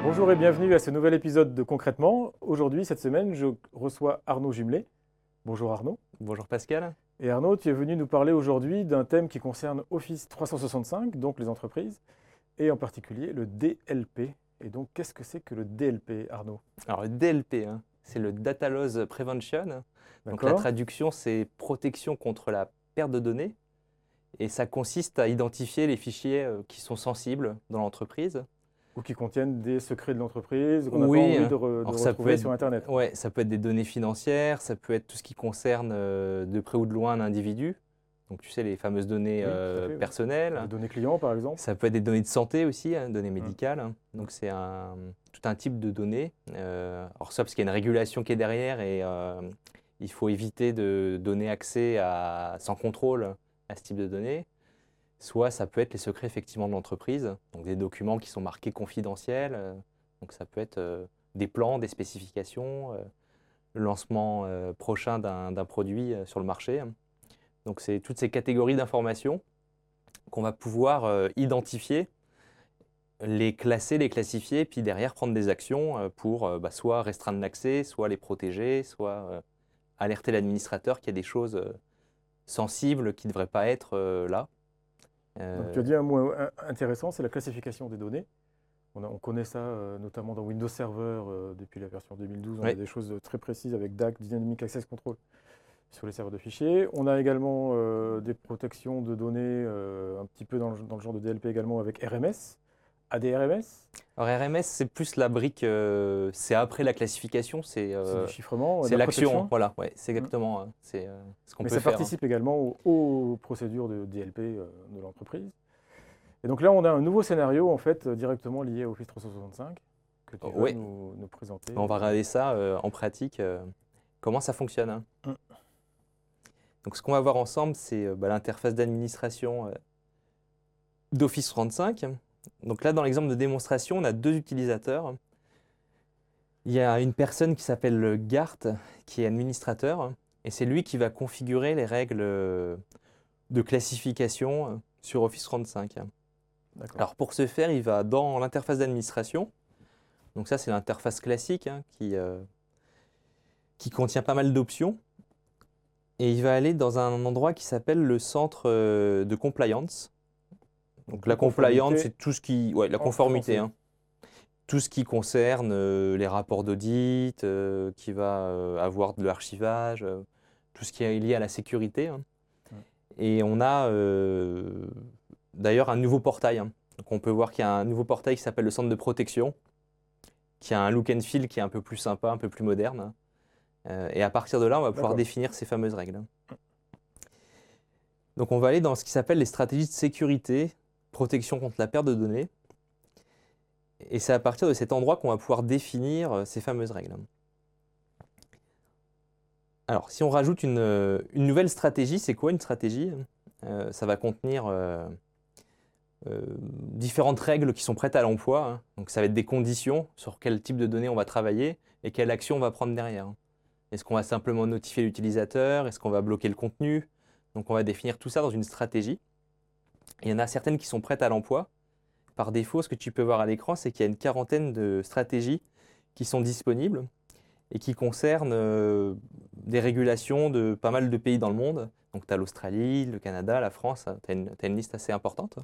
Bonjour et bienvenue à ce nouvel épisode de Concrètement. Aujourd'hui, cette semaine, je reçois Arnaud Jumelet. Bonjour Arnaud. Bonjour Pascal. Et Arnaud, tu es venu nous parler aujourd'hui d'un thème qui concerne Office 365, donc les entreprises, et en particulier le DLP. Et donc, qu'est-ce que c'est que le DLP, Arnaud? Alors le DLP, c'est le Data Loss Prevention. Donc la D'accord? traduction, c'est protection contre la perte de données. Et ça consiste à identifier les fichiers qui sont sensibles dans l'entreprise. Ou qui contiennent des secrets de l'entreprise qu'on n'a pas Oui, envie de alors ça peut retrouver être, sur Internet. ouais, ça peut être des données financières, ça peut être tout ce qui concerne de près ou de loin un individu. Donc tu sais, les fameuses données Oui, tout à fait, oui. personnelles. Les données clients, par exemple. Ça peut être des données de santé aussi, données médicales. Donc c'est tout un type de données. Alors ça, parce qu'il y a une régulation qui est derrière et il faut éviter de donner accès sans contrôle à ce type de données. Soit ça peut être les secrets effectivement de l'entreprise, donc des documents qui sont marqués confidentiels. Donc ça peut être des plans, des spécifications, le lancement prochain d'un produit sur le marché. Donc c'est toutes ces catégories d'informations qu'on va pouvoir identifier, les classer, les classifier, puis derrière prendre des actions pour soit restreindre l'accès, soit les protéger, soit alerter l'administrateur qu'il y a des choses sensibles qui ne devraient pas être là. Donc, tu as dit un mot intéressant, c'est la classification des données. On connaît ça notamment dans Windows Server depuis la version 2012. On a des choses très précises avec DAC, Dynamic Access Control, sur les serveurs de fichiers. On a également des protections de données un petit peu dans le genre de DLP également avec RMS, ADRMS. Alors RMS, c'est plus la brique, c'est après la classification, c'est du chiffrement, c'est de la l'action. protection. Voilà, ouais, c'est exactement c'est ce qu'on Mais peut ça faire. participe également aux procédures de DLP de l'entreprise. Et donc là, on a un nouveau scénario en fait directement lié à Office 365 que tu vas nous présenter. On va regarder ça en pratique, comment ça fonctionne. Donc ce qu'on va voir ensemble, c'est l'interface d'administration d'Office 365. Donc là, dans l'exemple de démonstration, on a deux utilisateurs. Il y a une personne qui s'appelle Gart, qui est administrateur, et c'est lui qui va configurer les règles de classification sur Office 365. Alors pour ce faire, il va dans l'interface d'administration. Donc ça, c'est l'interface classique qui contient pas mal d'options. Et il va aller dans un endroit qui s'appelle le centre de compliance. Donc la compliance, c'est tout ce qui... Ouais, la conformité. Tout ce qui concerne les rapports d'audit, qui va avoir de l'archivage, tout ce qui est lié à la sécurité. Et on a d'ailleurs un nouveau portail. Donc on peut voir qu'il y a un nouveau portail qui s'appelle le centre de protection, qui a un look and feel qui est un peu plus sympa, un peu plus moderne. Et à partir de là, on va pouvoir définir ces fameuses règles. Donc on va aller dans ce qui s'appelle les stratégies de sécurité, protection contre la perte de données. Et c'est à partir de cet endroit qu'on va pouvoir définir ces fameuses règles. Alors, si on rajoute une nouvelle stratégie, c'est quoi une stratégie? Ça va contenir différentes règles qui sont prêtes à l'emploi. Donc, ça va être des conditions sur quel type de données on va travailler et quelle action on va prendre derrière. Est-ce qu'on va simplement notifier l'utilisateur? Est-ce qu'on va bloquer le contenu? Donc, on va définir tout ça dans une stratégie. Et il y en a certaines qui sont prêtes à l'emploi. Par défaut, ce que tu peux voir à l'écran, c'est qu'il y a une quarantaine de stratégies qui sont disponibles et qui concernent des régulations de pas mal de pays dans le monde. Donc, tu as l'Australie, le Canada, la France, tu as une liste assez importante.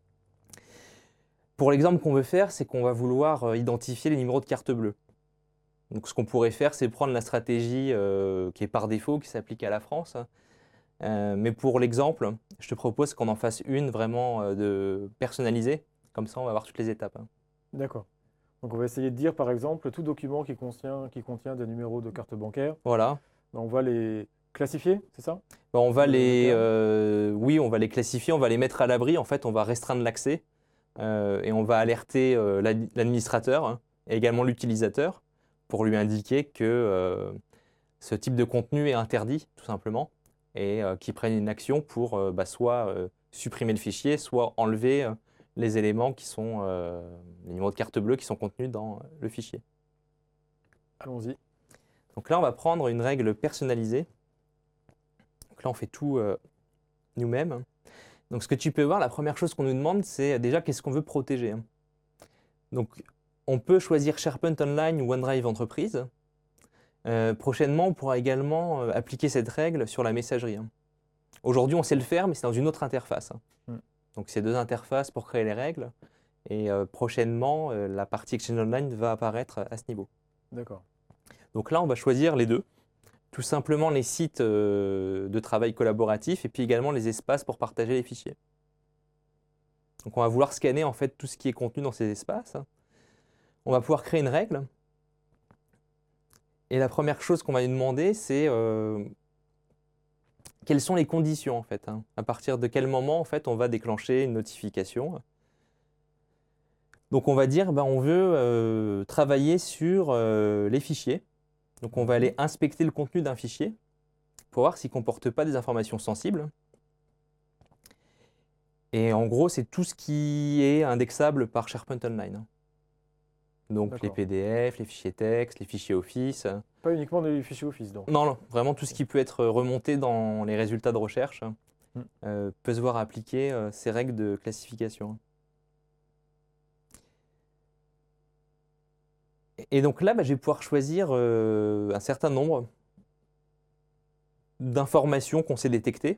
Pour l'exemple qu'on veut faire, c'est qu'on va vouloir identifier les numéros de carte bleue. Donc, ce qu'on pourrait faire, c'est prendre la stratégie qui est par défaut, qui s'applique à la France. Mais pour l'exemple, je te propose qu'on en fasse une vraiment personnalisée. Comme ça, on va voir toutes les étapes. D'accord. Donc, on va essayer de dire, par exemple, tout document qui contient des numéros de carte bancaire. Voilà. On va les classifier, c'est ça? On va oui, on va les classifier, on va les mettre à l'abri. En fait, on va restreindre l'accès et on va alerter l'administrateur et également l'utilisateur pour lui indiquer que ce type de contenu est interdit, tout simplement, et qu'il prenne une action pour soit supprimer le fichier, soit enlever les éléments qui sont les numéros de carte bleue qui sont contenus dans le fichier. Allons-y. Donc là, on va prendre une règle personnalisée. Donc là, on fait tout nous-mêmes. Donc ce que tu peux voir, la première chose qu'on nous demande, c'est déjà qu'est-ce qu'on veut protéger. Donc on peut choisir SharePoint Online ou OneDrive Entreprise. Prochainement, on pourra également appliquer cette règle sur la messagerie. Aujourd'hui, on sait le faire, mais c'est dans une autre interface. Donc, c'est 2 interfaces pour créer les règles. Et prochainement, la partie Exchange Online va apparaître à ce niveau. D'accord. Donc là, on va choisir les 2. Tout simplement les sites de travail collaboratif et puis également les espaces pour partager les fichiers. Donc on va vouloir scanner en fait tout ce qui est contenu dans ces espaces. On va pouvoir créer une règle. Et la première chose qu'on va lui demander, c'est quelles sont les conditions en fait. À partir de quel moment en fait on va déclencher une notification. Donc on va dire on veut travailler sur les fichiers. Donc on va aller inspecter le contenu d'un fichier pour voir s'il ne comporte pas des informations sensibles. Et en gros, c'est tout ce qui est indexable par SharePoint Online. Donc les PDF, les fichiers texte, les fichiers Office. Pas uniquement des fichiers Office donc. Non, vraiment tout ce qui peut être remonté dans les résultats de recherche peut se voir appliquer ces règles de classification. Et donc là, je vais pouvoir choisir un certain nombre d'informations qu'on sait détecter.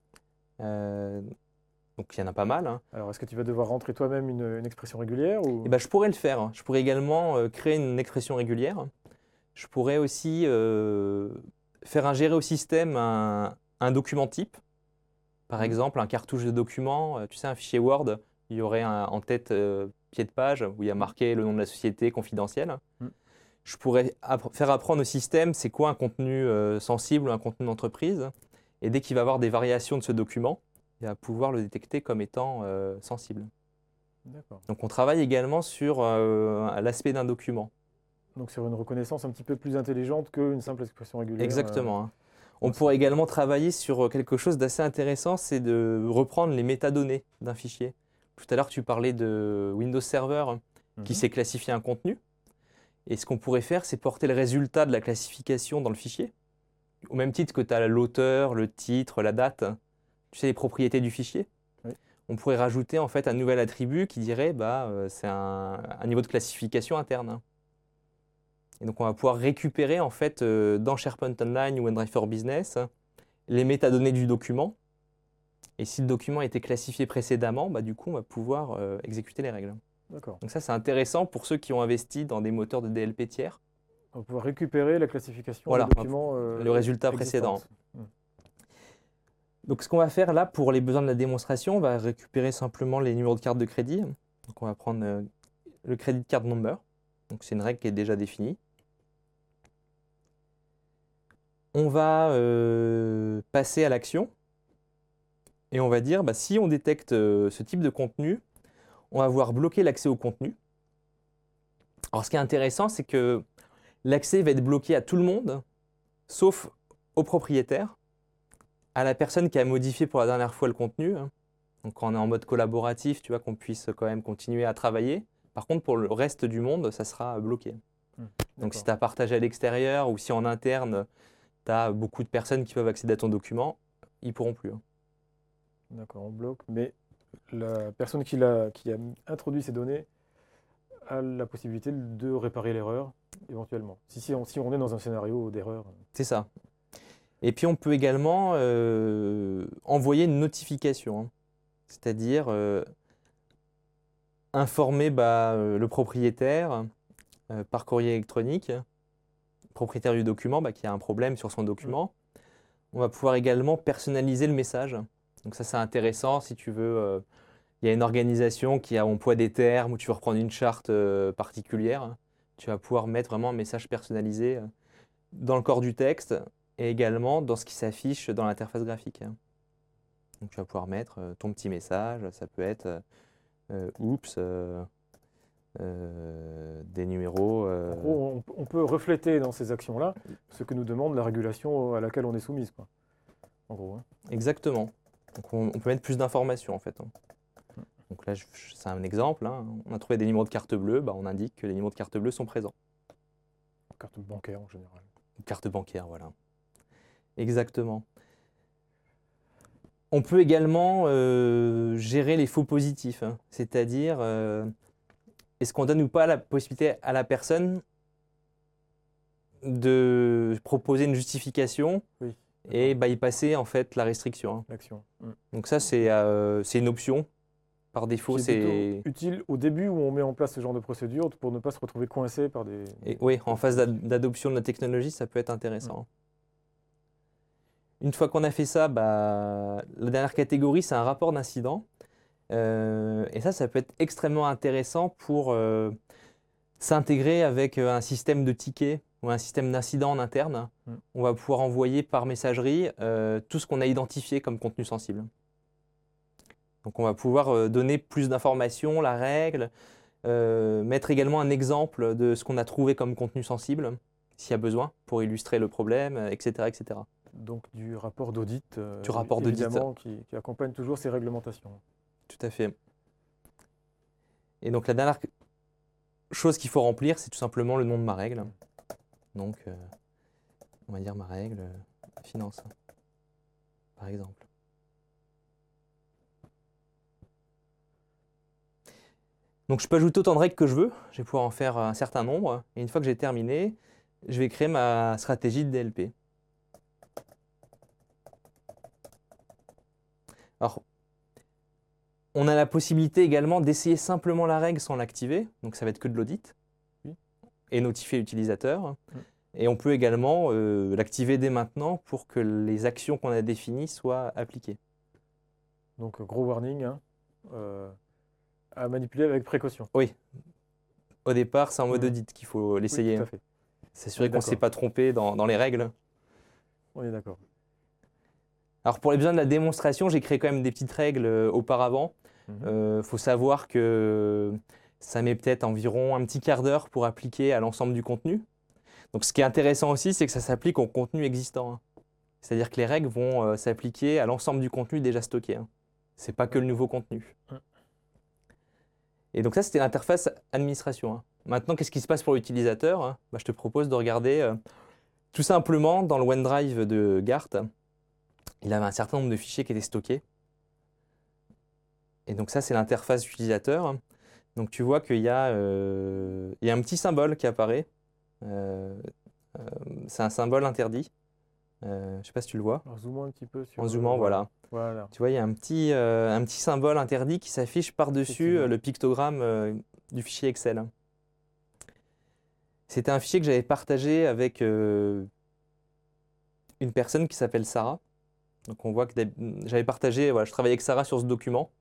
Donc il y en a pas mal. Alors est-ce que tu vas devoir rentrer toi-même une expression régulière ou... Je pourrais le faire. Je pourrais également créer une expression régulière. Je pourrais aussi faire ingérer au système un document type. Par exemple, un cartouche de document, tu sais, un fichier Word, il y aurait en tête pied de page où il y a marqué le nom de la société confidentiel. Je pourrais faire apprendre au système c'est quoi un contenu sensible ou un contenu d'entreprise. Et dès qu'il va avoir des variations de ce document, il va pouvoir le détecter comme étant sensible. Donc on travaille également sur l'aspect d'un document. Donc sur une reconnaissance un petit peu plus intelligente qu'une simple expression régulière. Exactement. On pourrait également travailler sur quelque chose d'assez intéressant, c'est de reprendre les métadonnées d'un fichier. Tout à l'heure, tu parlais de Windows Server qui sait classifier un contenu. Et ce qu'on pourrait faire, c'est porter le résultat de la classification dans le fichier. Au même titre que tu as l'auteur, le titre, la date, tu sais, les propriétés du fichier. Oui. On pourrait rajouter en fait un nouvel attribut qui dirait c'est un niveau de classification interne. Et donc on va pouvoir récupérer en fait dans SharePoint Online ou OneDrive for Business les métadonnées du document. Et si le document a été classifié précédemment, du coup on va pouvoir exécuter les règles. D'accord. Donc ça c'est intéressant pour ceux qui ont investi dans des moteurs de DLP tiers. On va pouvoir récupérer la classification du document le résultat précédent. Donc ce qu'on va faire là pour les besoins de la démonstration, on va récupérer simplement les numéros de carte de crédit. Donc on va prendre le credit card number. Donc c'est une règle qui est déjà définie. On va passer à l'action et on va dire si on détecte ce type de contenu, on va voir bloquer l'accès au contenu. Alors ce qui est intéressant, c'est que l'accès va être bloqué à tout le monde, sauf au propriétaire, à la personne qui a modifié pour la dernière fois le contenu. Donc quand on est en mode collaboratif, tu vois, qu'on puisse quand même continuer à travailler. Par contre, pour le reste du monde, ça sera bloqué. Donc si tu as partagé à l'extérieur ou si en interne, tu as beaucoup de personnes qui peuvent accéder à ton document, ils ne pourront plus. D'accord, on bloque, mais la personne qui a introduit ces données a la possibilité de réparer l'erreur éventuellement, si on est dans un scénario d'erreur. C'est ça. Et puis on peut également envoyer une notification, c'est-à-dire informer le propriétaire par courrier électronique, propriétaire du document qui a un problème sur son document. On va pouvoir également personnaliser le message. Donc ça c'est intéressant si tu veux, il y a une organisation qui a emploie des termes ou tu veux reprendre une charte particulière, tu vas pouvoir mettre vraiment un message personnalisé dans le corps du texte et également dans ce qui s'affiche dans l'interface graphique. Donc tu vas pouvoir mettre ton petit message, ça peut être oups, des numéros. En gros, on peut refléter dans ces actions-là ce que nous demande la régulation à laquelle on est soumise, quoi. En gros. Exactement. Donc on peut mettre plus d'informations en fait. Donc là, c'est un exemple. On a trouvé des numéros de carte bleue, on indique que les numéros de carte bleue sont présents. Carte bancaire en général. Carte bancaire, voilà. Exactement. On peut également gérer les faux positifs, c'est-à-dire est-ce qu'on donne ou pas la possibilité à la personne de proposer une justification et bypasser en fait la restriction. L'action. Donc ça, c'est une option. Par défaut, c'est utile au début où on met en place ce genre de procédure pour ne pas se retrouver coincé par des... Oui, en phase d'adoption de la technologie, ça peut être intéressant. Une fois qu'on a fait ça, la dernière catégorie, c'est un rapport d'incident. Et ça peut être extrêmement intéressant pour s'intégrer avec un système de tickets ou un système d'incident en interne. On va pouvoir envoyer par messagerie tout ce qu'on a identifié comme contenu sensible. Donc on va pouvoir donner plus d'informations, la règle, mettre également un exemple de ce qu'on a trouvé comme contenu sensible, s'il y a besoin, pour illustrer le problème, etc. etc. Donc du rapport d'audit, évidemment, qui accompagne toujours ces réglementations. Tout à fait. Et donc la dernière chose qu'il faut remplir, c'est tout simplement le nom de ma règle. Donc on va dire ma règle finance, par exemple. Donc je peux ajouter autant de règles que je veux, je vais pouvoir en faire un certain nombre, et une fois que j'ai terminé, je vais créer ma stratégie de DLP. Alors, on a la possibilité également d'essayer simplement la règle sans l'activer, donc ça va être que de l'audit, et notifier l'utilisateur. Et on peut également l'activer dès maintenant pour que les actions qu'on a définies soient appliquées. Donc gros warning, à manipuler avec précaution. Oui. Au départ, c'est en mode audit qu'il faut l'essayer. Tout à fait. S'assurer qu'on ne s'est pas trompé dans les règles. On est d'accord. Alors pour les besoins de la démonstration, j'ai créé quand même des petites règles auparavant. Faut savoir que ça met peut-être environ un petit quart d'heure pour appliquer à l'ensemble du contenu. Donc ce qui est intéressant aussi, c'est que ça s'applique au contenu existant. C'est-à-dire que les règles vont s'appliquer à l'ensemble du contenu déjà stocké. Ce n'est pas que le nouveau contenu. Et donc ça, c'était l'interface administration. Maintenant, qu'est-ce qui se passe pour l'utilisateur? Je te propose de regarder tout simplement dans le OneDrive de Gart. Il avait un certain nombre de fichiers qui étaient stockés. Et donc ça, c'est l'interface utilisateur. Donc tu vois qu'il y a un petit symbole qui apparaît. C'est un symbole interdit. Je ne sais pas si tu le vois. En zoomant un petit peu sur... En zoomant, voilà. Tu vois, il y a un petit symbole interdit qui s'affiche par-dessus le pictogramme du fichier Excel. C'était un fichier que j'avais partagé avec une personne qui s'appelle Sarah. Donc on voit que j'avais partagé, je travaillais avec Sarah sur ce document.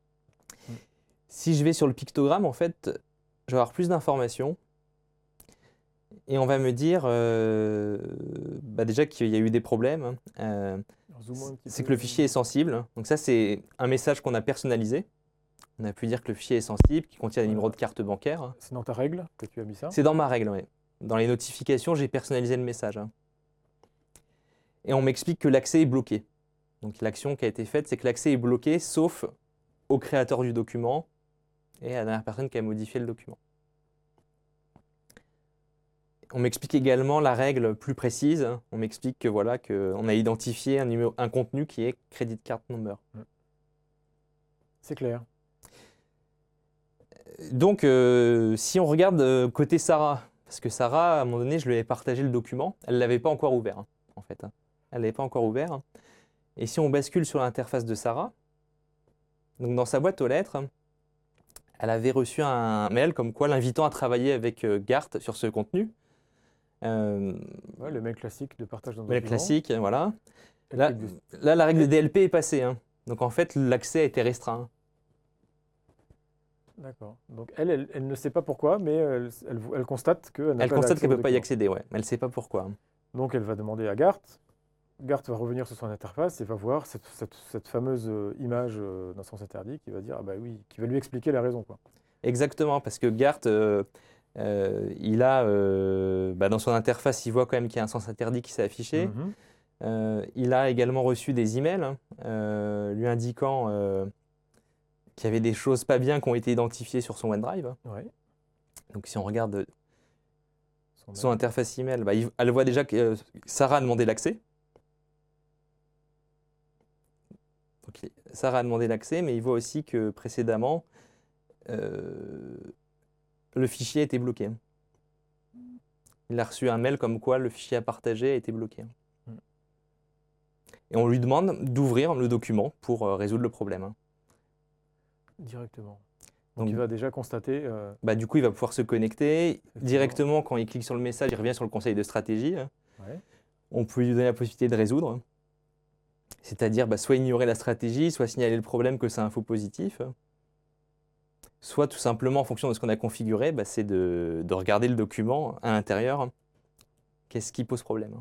Si je vais sur le pictogramme, en fait, je vais avoir plus d'informations. Et on va me dire déjà qu'il y a eu des problèmes. C'est que le fichier est sensible. Donc ça, c'est un message qu'on a personnalisé. On a pu dire que le fichier est sensible, qu'il contient des numéros de carte bancaire. C'est dans ta règle que tu as mis ça? C'est dans ma règle, oui. Dans les notifications, j'ai personnalisé le message. Et on m'explique que l'accès est bloqué. Donc l'action qui a été faite, c'est que l'accès est bloqué, sauf au créateur du document et à la dernière personne qui a modifié le document. On m'explique également la règle plus précise. On m'explique que voilà, qu'on a identifié un contenu qui est credit card number. C'est clair. Donc, si on regarde côté Sarah, parce que Sarah, à un moment donné, je lui avais partagé le document, elle ne l'avait pas encore ouvert, en fait. Elle ne l'avait pas encore ouvert. Et si on bascule sur l'interface de Sarah, donc dans sa boîte aux lettres, elle avait reçu un mail comme quoi l'invitant à travailler avec Gart sur ce contenu. Le mail classique de partage d'un document. Mail classique, voilà. Là, la règle de DLP est passée. Donc en fait, l'accès a été restreint. D'accord. Donc elle ne sait pas pourquoi, mais elle constate qu'elle n'a pas constate qu'elle ne peut pas y accéder, ouais. Mais elle ne sait pas pourquoi. Donc elle va demander à Gart. Gart va revenir sur son interface et va voir cette fameuse image d'un sens interdit qui va dire ah bah oui, qui va lui expliquer la raison, quoi. Exactement, parce que Gart, il a dans son interface, il voit quand même qu'il y a un sens interdit qui s'est affiché. Il a également reçu des emails lui indiquant qu'il y avait des choses pas bien qui ont été identifiées sur son OneDrive. Ouais. Donc si on regarde son interface email, elle voit déjà que Sarah a demandé l'accès. Donc, Sarah a demandé l'accès, mais il voit aussi que précédemment, le fichier a été bloqué. Il a reçu un mail comme quoi le fichier à partager a été bloqué. Et on lui demande d'ouvrir le document pour résoudre le problème. Directement. Donc il va déjà constater… Du coup, il va pouvoir se connecter. Directement, quand il clique sur le message, il revient sur le conseil de stratégie. Ouais. On peut lui donner la possibilité de résoudre. C'est-à-dire soit ignorer la stratégie, soit signaler le problème que c'est un faux positif. Soit tout simplement, en fonction de ce qu'on a configuré, c'est de regarder le document à l'intérieur. Qu'est-ce qui pose problème?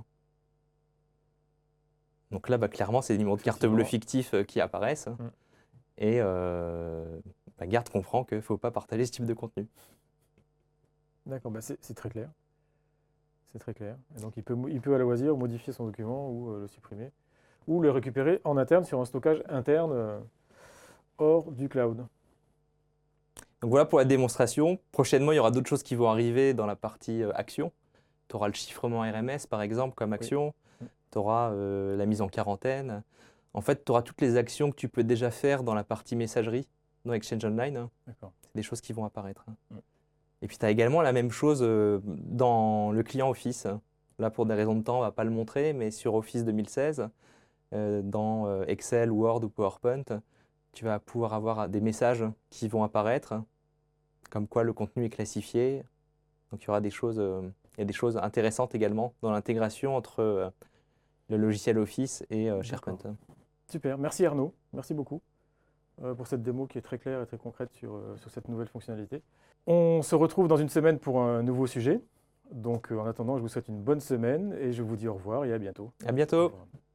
Donc là, clairement, c'est des numéros de carte bleue fictifs qui apparaissent. Et Gard comprend qu'il ne faut pas partager ce type de contenu. D'accord, c'est très clair. C'est très clair. Et donc il peut à la loisir modifier son document ou le supprimer, ou le récupérer en interne sur un stockage interne hors du cloud. Donc voilà pour la démonstration. Prochainement, il y aura d'autres choses qui vont arriver dans la partie action. Tu auras le chiffrement RMS, par exemple, comme action. Oui. Tu auras la mise en quarantaine. En fait, tu auras toutes les actions que tu peux déjà faire dans la partie messagerie, dans Exchange Online. C'est des choses qui vont apparaître. Et puis, tu as également la même chose dans le client Office. Là, pour des raisons de temps, on ne va pas le montrer, mais sur Office 2016, dans Excel, Word ou PowerPoint, tu vas pouvoir avoir des messages qui vont apparaître, comme quoi le contenu est classifié. Donc, il y aura des choses, il y a des choses intéressantes également dans l'intégration entre le logiciel Office et SharePoint. Super, merci Arnaud, merci beaucoup pour cette démo qui est très claire et très concrète sur cette nouvelle fonctionnalité. On se retrouve dans une semaine pour un nouveau sujet. Donc en attendant, je vous souhaite une bonne semaine et je vous dis au revoir et à bientôt. À bientôt.